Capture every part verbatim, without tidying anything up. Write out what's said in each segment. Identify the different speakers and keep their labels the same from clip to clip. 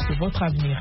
Speaker 1: de votre avenir.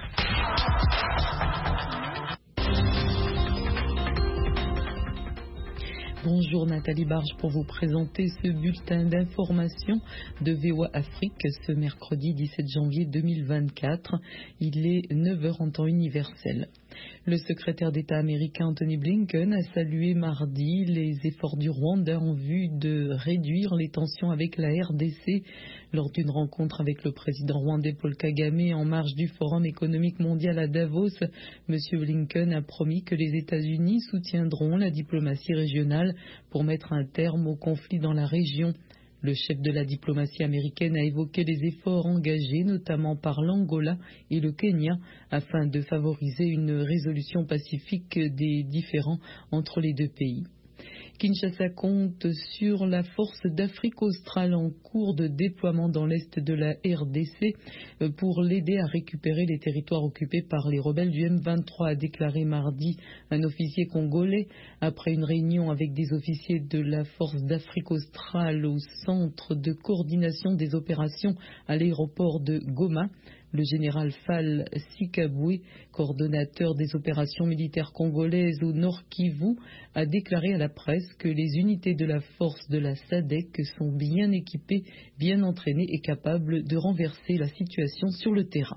Speaker 2: Bonjour Nathalie Barge pour vous présenter ce bulletin d'information de V O A Afrique ce mercredi dix-sept janvier deux mille vingt-quatre. Il est neuf heures en temps universel. Le secrétaire d'État américain Anthony Blinken a salué mardi les efforts du Rwanda en vue de réduire les tensions avec la R D C lors d'une rencontre avec le président rwandais Paul Kagame en marge du Forum économique mondial à Davos. M. Blinken a promis que les États-Unis soutiendront la diplomatie régionale pour mettre un terme au conflit dans la région. Le chef de la diplomatie américaine a évoqué les efforts engagés, notamment par l'Angola et le Kenya, afin de favoriser une résolution pacifique des différends entre les deux pays. Kinshasa compte sur la force d'Afrique australe en cours de déploiement dans l'est de la R D C pour l'aider à récupérer les territoires occupés par les rebelles du M vingt-trois, a déclaré mardi un officier congolais après une réunion avec des officiers de la force d'Afrique australe au centre de coordination des opérations à l'aéroport de Goma. Le général Fall Sikabwe, coordonnateur des opérations militaires congolaises au Nord Kivu, a déclaré à la presse que les unités de la force de la S A D C sont bien équipées, bien entraînées et capables de renverser la situation sur le terrain.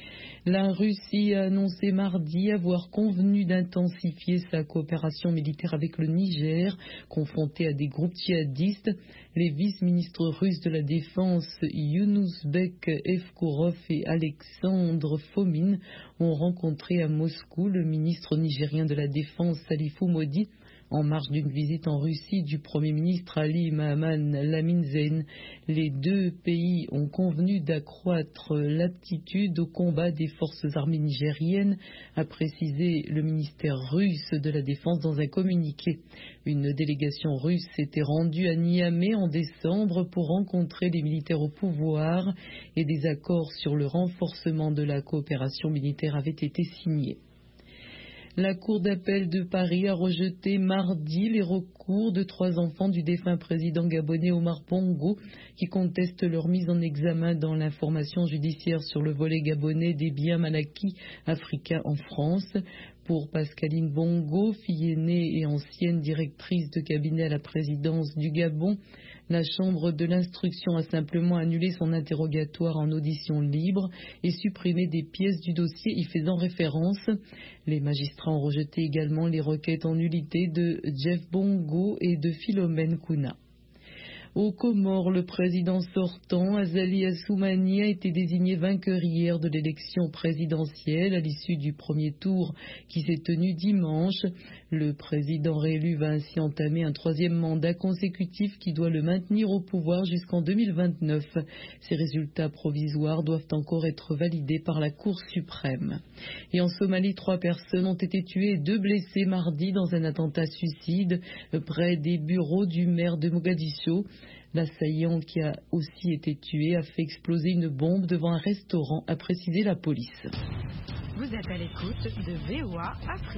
Speaker 2: La Russie a annoncé mardi avoir convenu d'intensifier sa coopération militaire avec le Niger, confronté à des groupes djihadistes. Les vice-ministres russes de la Défense, Younoussbek Evkourov et Alexandre Fomin, ont rencontré à Moscou le ministre nigérien de la Défense, Salifou Modi, en marge d'une visite en Russie du Premier ministre Ali Mahaman Lamine-Zeine. Les deux pays ont convenu d'accroître l'aptitude au combat des forces armées nigériennes, a précisé le ministère russe de la Défense dans un communiqué. Une délégation russe s'était rendue à Niamey en décembre pour rencontrer les militaires au pouvoir et des accords sur le renforcement de la coopération militaire avaient été signés. La Cour d'appel de Paris a rejeté mardi les recours de trois enfants du défunt président gabonais Omar Bongo qui contestent leur mise en examen dans l'information judiciaire sur le volet gabonais des biens mal acquis africains en France. Pour Pascaline Bongo, fille aînée et ancienne directrice de cabinet à la présidence du Gabon, la Chambre de l'instruction a simplement annulé son interrogatoire en audition libre et supprimé des pièces du dossier y faisant référence. Les magistrats ont rejeté également les requêtes en nullité de Jeff Bongo et de Philomène Kouna. Aux Comores, le président sortant, Azali Assoumani, a été désigné vainqueur hier de l'élection présidentielle à l'issue du premier tour qui s'est tenu dimanche. Le président réélu va ainsi entamer un troisième mandat consécutif qui doit le maintenir au pouvoir jusqu'en deux mille vingt-neuf. Ces résultats provisoires doivent encore être validés par la Cour suprême. Et en Somalie, trois personnes ont été tuées et deux blessées mardi dans un attentat suicide près des bureaux du maire de Mogadiscio. L'assaillant, qui a aussi été tué, a fait exploser une bombe devant un restaurant, a précisé la police.
Speaker 3: Vous êtes à l'écoute de V O A Afrique.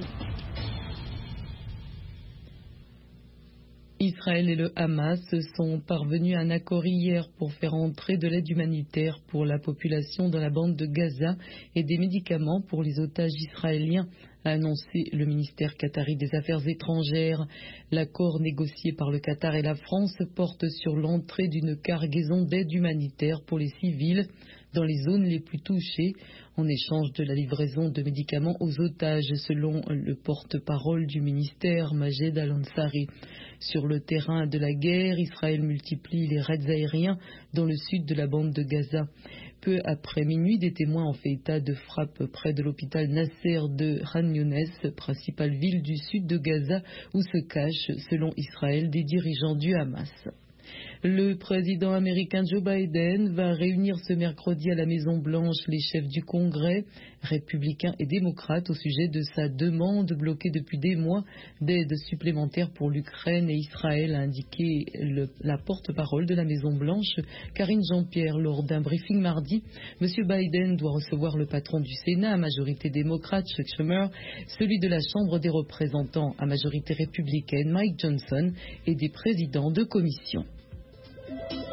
Speaker 2: Israël et le Hamas sont parvenus à un accord hier pour faire entrer de l'aide humanitaire pour la population dans la bande de Gaza et des médicaments pour les otages israéliens, a annoncé le ministère qatari des Affaires étrangères. L'accord négocié par le Qatar et la France porte sur l'entrée d'une cargaison d'aide humanitaire pour les civils dans les zones les plus touchées, en échange de la livraison de médicaments aux otages, selon le porte-parole du ministère, Majed Al-Ansari. Sur le terrain de la guerre, Israël multiplie les raids aériens dans le sud de la bande de Gaza. Peu après minuit, des témoins ont fait état de frappes près de l'hôpital Nasser de Khan Younes, principale ville du sud de Gaza, où se cachent, selon Israël, des dirigeants du Hamas. Le président américain Joe Biden va réunir ce mercredi à la Maison-Blanche les chefs du Congrès, républicains et démocrates, au sujet de sa demande bloquée depuis des mois d'aide supplémentaire pour l'Ukraine et Israël, a indiqué le, la porte-parole de la Maison-Blanche, Karine Jean-Pierre, lors d'un briefing mardi. Monsieur Biden doit recevoir le patron du Sénat à majorité démocrate, Chuck Schumer, celui de la Chambre des représentants à majorité républicaine, Mike Johnson, et des présidents de commission.